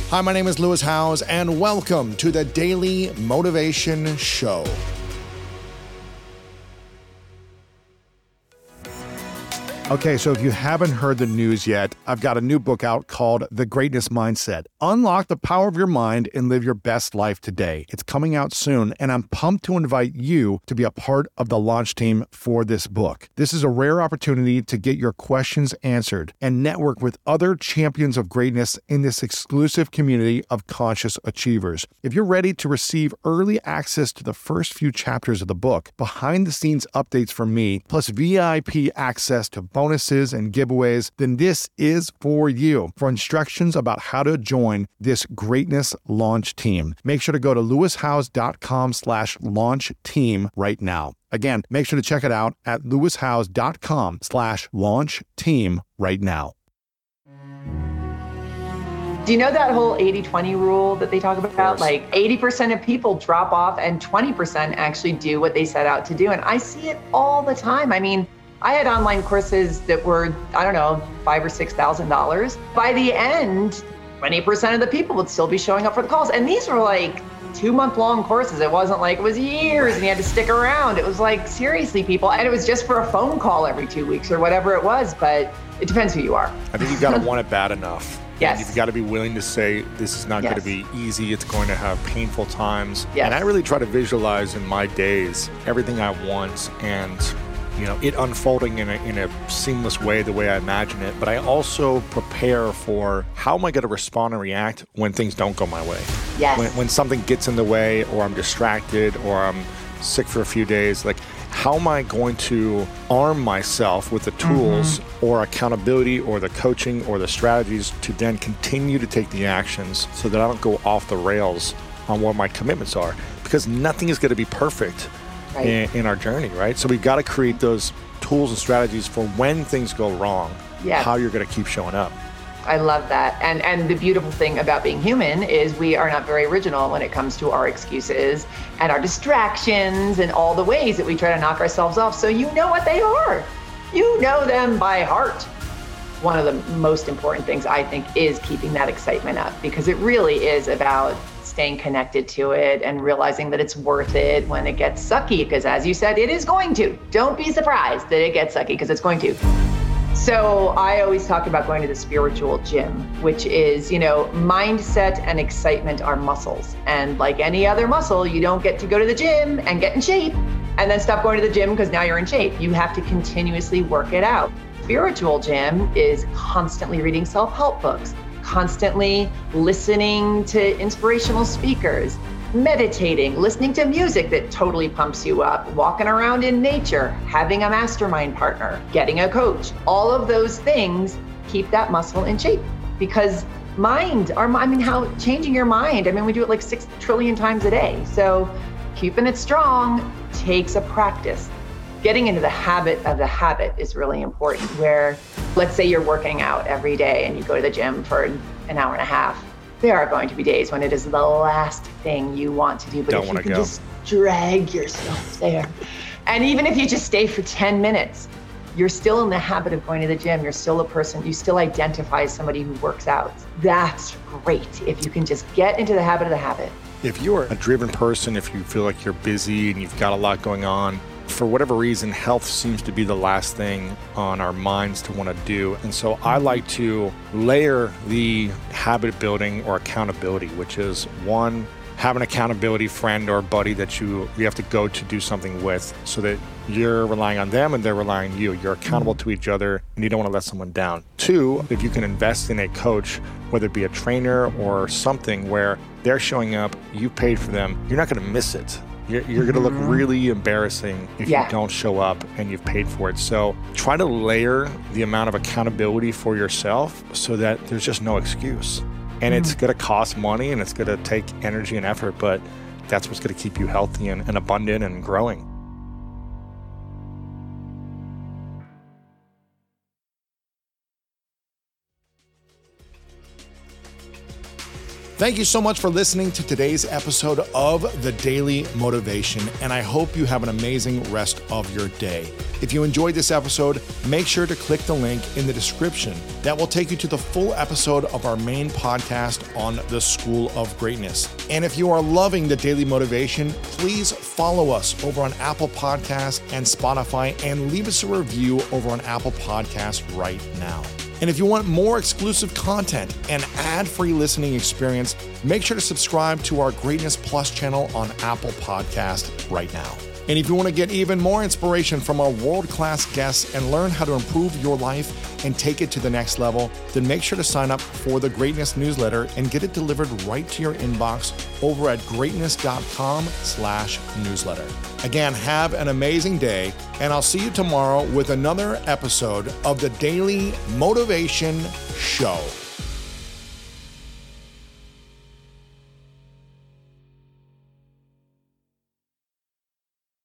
Hi, my name is Lewis Howes, and welcome to the Daily Motivation Show. Okay, so if you haven't heard the news yet, I've got a new book out called The Greatness Mindset. Unlock the power of your mind and live your best life today. It's coming out soon, and I'm pumped to invite you to be a part of the launch team for this book. This is a rare opportunity to get your questions answered and network with other champions of greatness in this exclusive community of conscious achievers. If you're ready to receive early access to the first few chapters of the book, behind-the-scenes updates from me, plus VIP access to bonuses and giveaways, then this is for you. For instructions about how to join this greatness launch team, make sure to go to lewishowes.com/launch team right now. Again, make sure to check it out at lewishowes.com/launch team right now. Do you know that whole 80-20 rule that they talk about? Like 80% of people drop off and 20% actually do what they set out to do. And I see it all the time. I mean, I had online courses that were, $5,000 or $6,000. By the end, 20% of the people would still be showing up for the calls. And these were like 2-month-long courses. It wasn't like it was years and you had to stick around. It was like, seriously, people. And it was just for a phone call every 2 weeks or whatever it was. But it depends who you are. I think you've got to want it bad enough. Yes. You've got to be willing to say, this is not going to be easy. It's going to have painful times. Yes. And I really try to visualize in my days everything I want and it unfolding in a seamless way, the way I imagine it. But I also prepare for how am I going to respond and react when things don't go my way. Yes. When something gets in the way, or I'm distracted, or I'm sick for a few days, like how am I going to arm myself with the tools or accountability or the coaching or the strategies to then continue to take the actions so that I don't go off the rails on what my commitments are? Because nothing is going to be perfect. Right. In our journey, right? So we've got to create those tools and strategies for when things go wrong, how you're going to keep showing up. I love that. And the beautiful thing about being human is we are not very original when it comes to our excuses and our distractions and all the ways that we try to knock ourselves off. So you know what they are. You know them by heart. One of the most important things, I think, is keeping that excitement up, because it really is about staying connected to it and realizing that it's worth it when it gets sucky, because as you said, it is going to. Don't be surprised that it gets sucky, because it's going to. So I always talk about going to the spiritual gym, which is, mindset and excitement are muscles. And like any other muscle, you don't get to go to the gym and get in shape and then stop going to the gym because now you're in shape. You have to continuously work it out. Spiritual gym is constantly reading self-help books, constantly listening to inspirational speakers, meditating, listening to music that totally pumps you up, walking around in nature, having a mastermind partner, getting a coach. All of those things keep that muscle in shape, because changing your mind, we do it like 6 trillion times a day. So keeping it strong takes a practice. Getting into the habit of the habit is really important, where let's say you're working out every day and you go to the gym for an hour and a half. There are going to be days when it is the last thing you want to do, but if you can just drag yourself there. And even if you just stay for 10 minutes, you're still in the habit of going to the gym. You're still a person, you still identify as somebody who works out. That's great if you can just get into the habit of the habit. If you're a driven person, if you feel like you're busy and you've got a lot going on, for whatever reason, health seems to be the last thing on our minds to want to do. And so I like to layer the habit building or accountability, which is one, have an accountability friend or buddy that you have to go to do something with, so that you're relying on them and they're relying on you. You're accountable to each other and you don't want to let someone down. Two, if you can invest in a coach, whether it be a trainer or something where they're showing up, you paid for them, you're not going to miss it. You're going to look really embarrassing if you don't show up and you've paid for it. So try to layer the amount of accountability for yourself so that there's just no excuse. And it's going to cost money and it's going to take energy and effort, but that's what's going to keep you healthy and abundant and growing. Thank you so much for listening to today's episode of The Daily Motivation, and I hope you have an amazing rest of your day. If you enjoyed this episode, make sure to click the link in the description. That will take you to the full episode of our main podcast on the School of Greatness. And if you are loving the Daily Motivation, please follow us over on Apple Podcasts and Spotify and leave us a review over on Apple Podcasts right now. And if you want more exclusive content and ad-free listening experience, make sure to subscribe to our Greatness Plus channel on Apple Podcast right now. And if you want to get even more inspiration from our world-class guests and learn how to improve your life and take it to the next level, then make sure to sign up for the Greatness newsletter and get it delivered right to your inbox over at greatness.com/newsletter. Again, have an amazing day, and I'll see you tomorrow with another episode of the Daily Motivation Show.